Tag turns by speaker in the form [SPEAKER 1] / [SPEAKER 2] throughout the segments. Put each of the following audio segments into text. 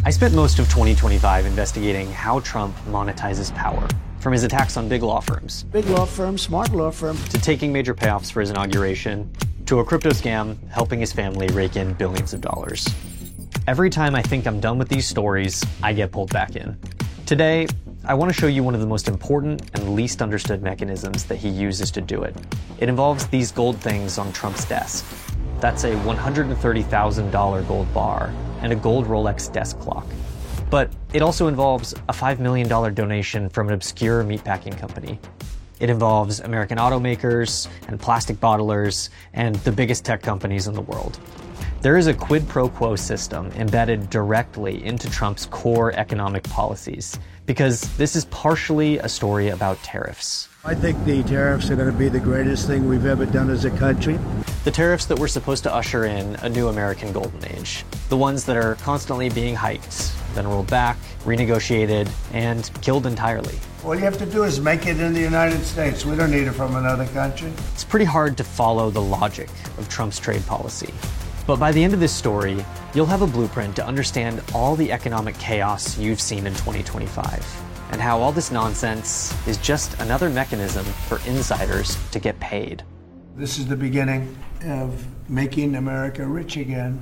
[SPEAKER 1] I spent most of 2025 investigating how Trump monetizes power, from his attacks on big law firms.
[SPEAKER 2] Big law firm, smart law firm.
[SPEAKER 1] To taking major payoffs for his inauguration, to a crypto scam helping his family rake in billions of dollars. Every time I think I'm done with these stories, I get pulled back in. Today, I want to show you one of the most important and least understood mechanisms that he uses to do it. It involves these gold things on Trump's desk. That's a $130,000 gold bar and a gold Rolex desk clock. But it also involves a $5 million donation from an obscure meatpacking company. It involves American automakers and plastic bottlers and the biggest tech companies in the world. There is a quid pro quo system embedded directly into Trump's core economic policies, because this is partially a story about tariffs.
[SPEAKER 2] I think the tariffs are going to be the greatest thing we've ever done as a country.
[SPEAKER 1] The tariffs that were supposed to usher in a new American golden age. The ones that are constantly being hiked, then rolled back, renegotiated, and killed entirely.
[SPEAKER 2] All you have to do is make it in the United States. We don't need it from another country.
[SPEAKER 1] It's pretty hard to follow the logic of Trump's trade policy. But by the end of this story, you'll have a blueprint to understand all the economic chaos you've seen in 2025, and how all this nonsense is just another mechanism for insiders to get paid.
[SPEAKER 2] This is the beginning of making America rich again.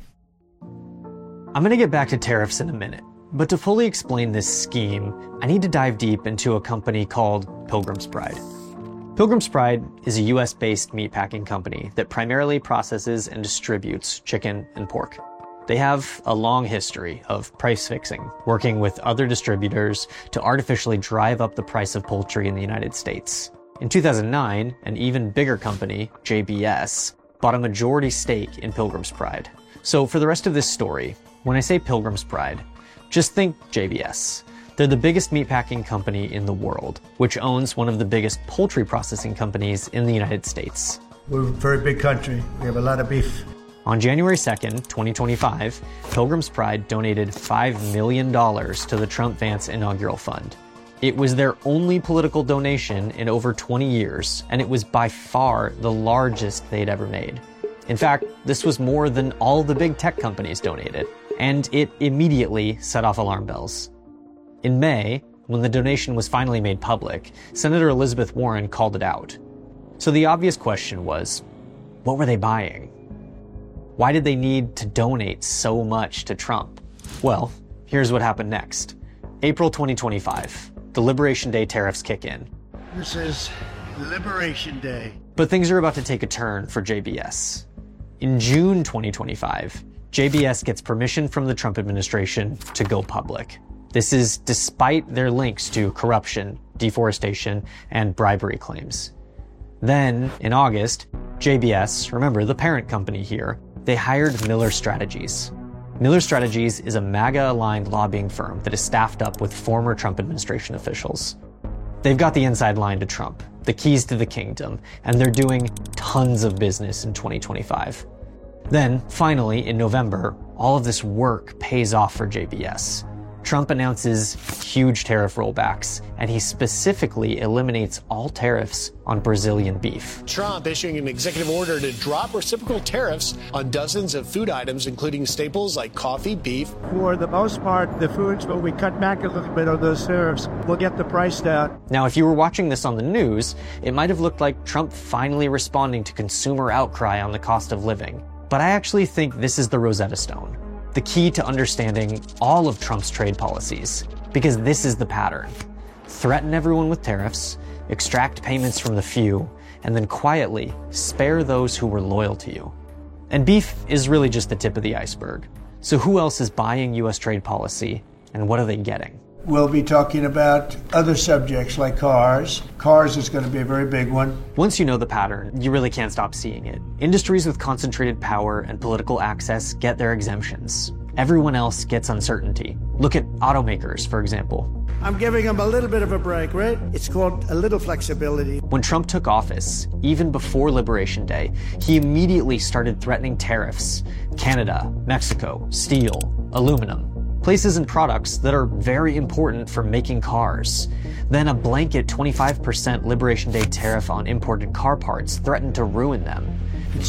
[SPEAKER 1] I'm going to get back to tariffs in a minute, but to fully explain this scheme, I need to dive deep into a company called Pilgrim's Pride. Pilgrim's Pride is a US-based meatpacking company that primarily processes and distributes chicken and pork. They have a long history of price fixing, working with other distributors to artificially drive up the price of poultry in the United States. In 2009, an even bigger company, JBS, bought a majority stake in Pilgrim's Pride. So for the rest of this story, when I say Pilgrim's Pride, just think JBS. They're the biggest meatpacking company in the world, which owns one of the biggest poultry processing companies in the United States.
[SPEAKER 2] We're a very big country. We have a lot of beef.
[SPEAKER 1] On January 2nd, 2025, Pilgrim's Pride donated $5 million to the Trump-Vance inaugural fund. It was their only political donation in over 20 years, and it was by far the largest they'd ever made. In fact, this was more than all the big tech companies donated, and it immediately set off alarm bells. In May, when the donation was finally made public, Senator Elizabeth Warren called it out. So the obvious question was, what were they buying? Why did they need to donate so much to Trump? Well, here's what happened next. April 2025, the Liberation Day tariffs kick in.
[SPEAKER 2] This is Liberation Day.
[SPEAKER 1] But things are about to take a turn for JBS. In June 2025, JBS gets permission from the Trump administration to go public. This is despite their links to corruption, deforestation, and bribery claims. Then, in August, JBS, remember the parent company here, they hired Miller Strategies. Miller Strategies is a MAGA-aligned lobbying firm that is staffed up with former Trump administration officials. They've got the inside line to Trump, the keys to the kingdom, and they're doing tons of business in 2025. Then, finally, in November, all of this work pays off for JBS. Trump announces huge tariff rollbacks, and he specifically eliminates all tariffs on Brazilian beef.
[SPEAKER 3] Trump issuing an executive order to drop reciprocal tariffs on dozens of food items, including staples like coffee, beef.
[SPEAKER 2] For the most part, the foods, when we cut back a little bit on those tariffs, we'll get the price down.
[SPEAKER 1] Now, if you were watching this on the news, it might have looked like Trump finally responding to consumer outcry on the cost of living. But I actually think this is the Rosetta Stone, the key to understanding all of Trump's trade policies, because this is the pattern. Threaten everyone with tariffs, extract payments from the few, and then quietly spare those who were loyal to you. And beef is really just the tip of the iceberg. So who else is buying US trade policy, and what are they getting?
[SPEAKER 2] We'll be talking about other subjects like cars. Cars is going to be a very big one.
[SPEAKER 1] Once you know the pattern, you really can't stop seeing it. Industries with concentrated power and political access get their exemptions. Everyone else gets uncertainty. Look at automakers, for example.
[SPEAKER 2] I'm giving them a little bit of a break, right? It's called a little flexibility.
[SPEAKER 1] When Trump took office, even before Liberation Day, he immediately started threatening tariffs. Canada, Mexico, steel, aluminum. places and products that are very important for making cars. Then a blanket 25% Liberation Day tariff on imported car parts threatened to ruin them.
[SPEAKER 2] It's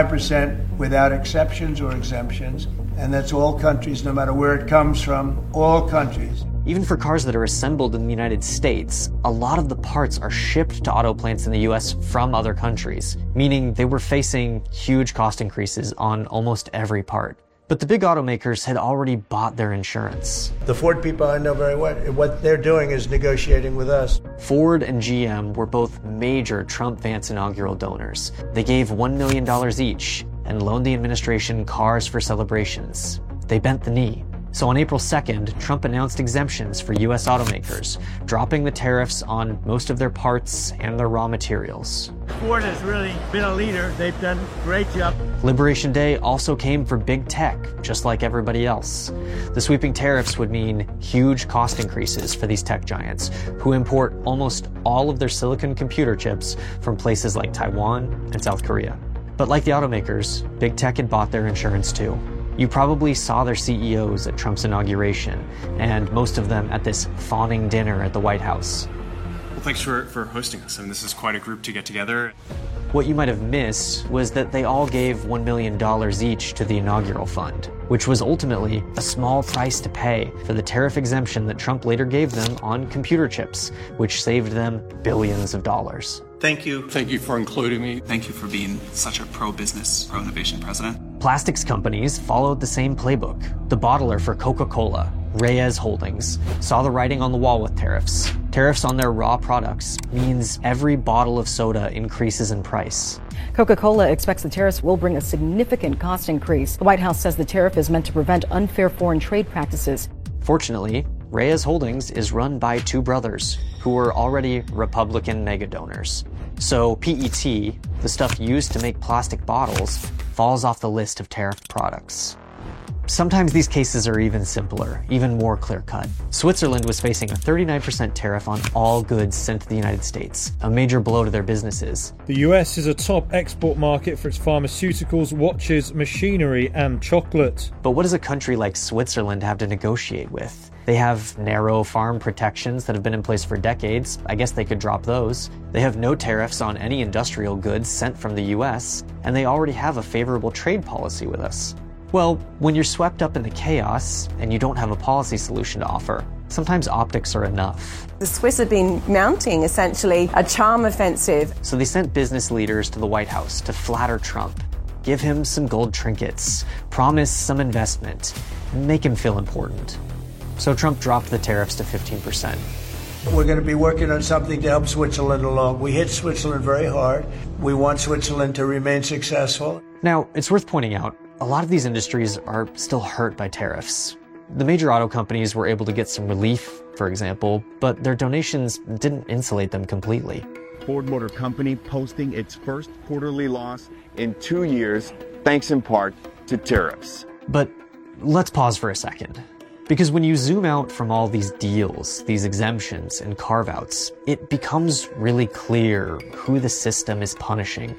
[SPEAKER 2] 25% without exceptions or exemptions, and that's all countries, no matter where it comes from, all countries.
[SPEAKER 1] Even for cars that are assembled in the United States, a lot of the parts are shipped to auto plants in the US from other countries, meaning they were facing huge cost increases on almost every part. But the big automakers had already bought their insurance.
[SPEAKER 2] The Ford people I know very well, what they're doing is negotiating with us.
[SPEAKER 1] Ford and GM were both major Trump-Vance inaugural donors. They gave $1 million each and loaned the administration cars for celebrations. They bent the knee. So on April 2nd, Trump announced exemptions for US automakers, dropping the tariffs on most of their parts and their raw materials.
[SPEAKER 4] Ford has really been a leader. They've done a great job.
[SPEAKER 1] Liberation Day also came for big tech, just like everybody else. The sweeping tariffs would mean huge cost increases for these tech giants, who import almost all of their silicon computer chips from places like Taiwan and South Korea. But like the automakers, big tech had bought their insurance too. You probably saw their CEOs at Trump's inauguration, and most of them at this fawning dinner at the White House.
[SPEAKER 5] Well, thanks for hosting us. I mean, this is quite a group to get together.
[SPEAKER 1] What you might have missed was that they all gave $1 million each to the inaugural fund, which was ultimately a small price to pay for the tariff exemption that Trump later gave them on computer chips, which saved them billions of dollars.
[SPEAKER 6] Thank you.
[SPEAKER 7] Thank you for including me.
[SPEAKER 8] Thank you for being such a pro-business, pro-innovation president.
[SPEAKER 1] Plastics companies followed the same playbook. The bottler for Coca-Cola, Reyes Holdings, saw the writing on the wall with tariffs. Tariffs on their raw products means every bottle of soda increases in price.
[SPEAKER 9] Coca-Cola expects the tariffs will bring a significant cost increase. The White House says the tariff is meant to prevent unfair foreign trade practices.
[SPEAKER 1] Fortunately, Reyes Holdings is run by two brothers who were already Republican mega donors. So PET, the stuff used to make plastic bottles, falls off the list of tariffed products. Sometimes these cases are even simpler, even more clear-cut. Switzerland was facing a 39% tariff on all goods sent to the United States, a major blow to their businesses.
[SPEAKER 10] The US is a top export market for its pharmaceuticals, watches, machinery, and chocolate.
[SPEAKER 1] But what does a country like Switzerland have to negotiate with? They have narrow farm protections that have been in place for decades. I guess they could drop those. They have no tariffs on any industrial goods sent from the US, and they already have a favorable trade policy with us. Well, when you're swept up in the chaos and you don't have a policy solution to offer, sometimes optics are enough.
[SPEAKER 11] The Swiss have been mounting essentially a charm offensive.
[SPEAKER 1] So they sent business leaders to the White House to flatter Trump, give him some gold trinkets, promise some investment, and make him feel important. So Trump dropped the tariffs to 15%.
[SPEAKER 2] We're going to be working on something to help Switzerland along. We hit Switzerland very hard. We want Switzerland to remain successful.
[SPEAKER 1] Now, it's worth pointing out, a lot of these industries are still hurt by tariffs. The major auto companies were able to get some relief, for example, but their donations didn't insulate them completely.
[SPEAKER 12] Ford Motor Company posting its first quarterly loss in 2 years, thanks in part to tariffs.
[SPEAKER 1] But let's pause for a second. Because when you zoom out from all these deals, these exemptions and carve-outs, it becomes really clear who the system is punishing.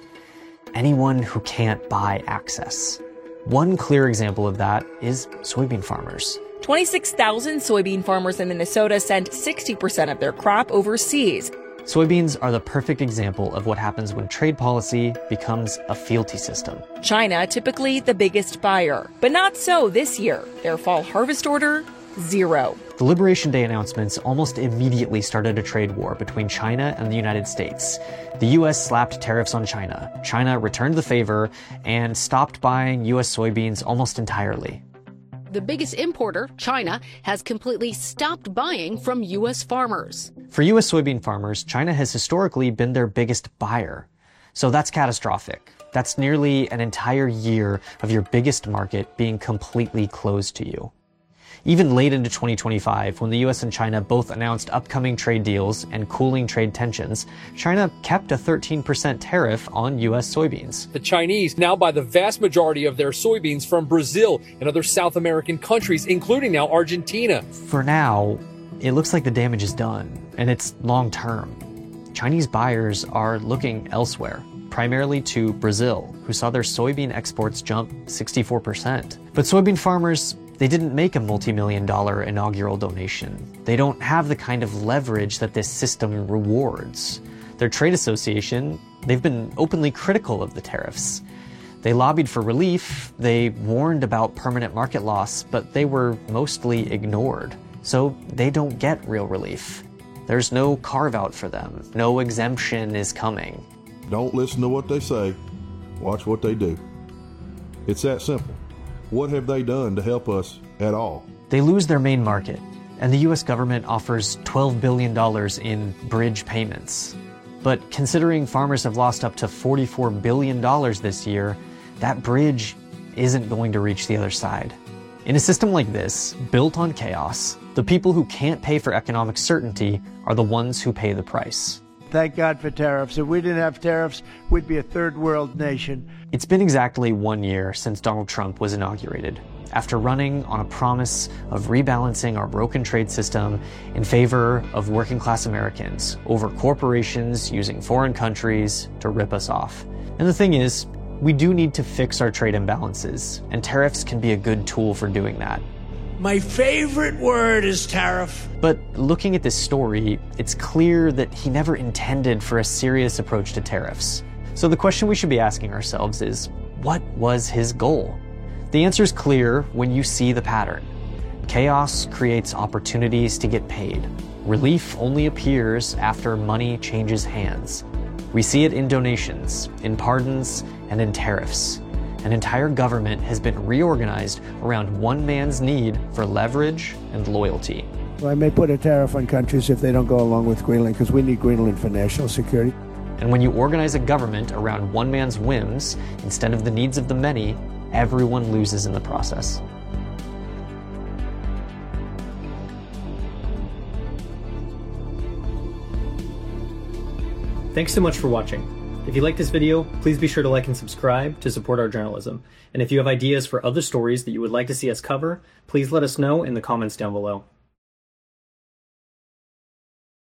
[SPEAKER 1] Anyone who can't buy access. One clear example of that is soybean farmers.
[SPEAKER 13] 26,000 soybean farmers in Minnesota sent 60% of their crop overseas.
[SPEAKER 1] Soybeans are the perfect example of what happens when trade policy becomes a fealty system.
[SPEAKER 13] China, typically the biggest buyer, but not so this year. Their fall harvest order, zero.
[SPEAKER 1] The Liberation Day announcements almost immediately started a trade war between China and the United States. The U.S. slapped tariffs on China. China returned the favor and stopped buying U.S. soybeans almost entirely.
[SPEAKER 14] The biggest importer, China, has completely stopped buying from U.S. farmers.
[SPEAKER 1] For U.S. soybean farmers, China has historically been their biggest buyer. So that's catastrophic. That's nearly an entire year of your biggest market being completely closed to you. Even late into 2025, when the US and China both announced upcoming trade deals and cooling trade tensions, China kept a 13% tariff on US soybeans.
[SPEAKER 15] The Chinese now buy the vast majority of their soybeans from Brazil and other South American countries, including now Argentina.
[SPEAKER 1] For now, it looks like the damage is done, and it's long term. Chinese buyers are looking elsewhere, primarily to Brazil, who saw their soybean exports jump 64%. But soybean farmers, They didn't make a multi-million-dollar inaugural donation. They don't have the kind of leverage that this system rewards. Their trade association, they've been openly critical of the tariffs. They lobbied for relief, they warned about permanent market loss, but they were mostly ignored. So they don't get real relief. There's no carve-out for them. No exemption is coming.
[SPEAKER 6] Don't listen to what they say. Watch what they do. It's that simple. What have they done to help us at all?
[SPEAKER 1] They lose their main market, and the US government offers $12 billion in bridge payments. But considering farmers have lost up to $44 billion this year, that bridge isn't going to reach the other side. In a system like this, built on chaos, the people who can't pay for economic certainty are the ones who pay the price.
[SPEAKER 2] Thank God for tariffs. If we didn't have tariffs, we'd be a third world nation.
[SPEAKER 1] It's been exactly 1 year since Donald Trump was inaugurated, after running on a promise of rebalancing our broken trade system in favor of working class Americans over corporations using foreign countries to rip us off. And the thing is, we do need to fix our trade imbalances, and tariffs can be a good tool for doing that.
[SPEAKER 4] My favorite word is tariff.
[SPEAKER 1] But looking at this story, it's clear that he never intended for a serious approach to tariffs. So the question we should be asking ourselves is, what was his goal? The answer is clear when you see the pattern. Chaos creates opportunities to get paid. Relief only appears after money changes hands. We see it in donations, in pardons, and in tariffs. An entire government has been reorganized around one man's need for leverage and loyalty.
[SPEAKER 2] Well, I may put a tariff on countries if they don't go along with Greenland, because we need Greenland for national security.
[SPEAKER 1] And when you organize a government around one man's whims instead of the needs of the many, everyone loses in the process.
[SPEAKER 7] Thanks so much for watching. If you like this video, please be sure to like and subscribe to support our journalism. And if you have ideas for other stories that you would like to see us cover, please let us know in the comments down below.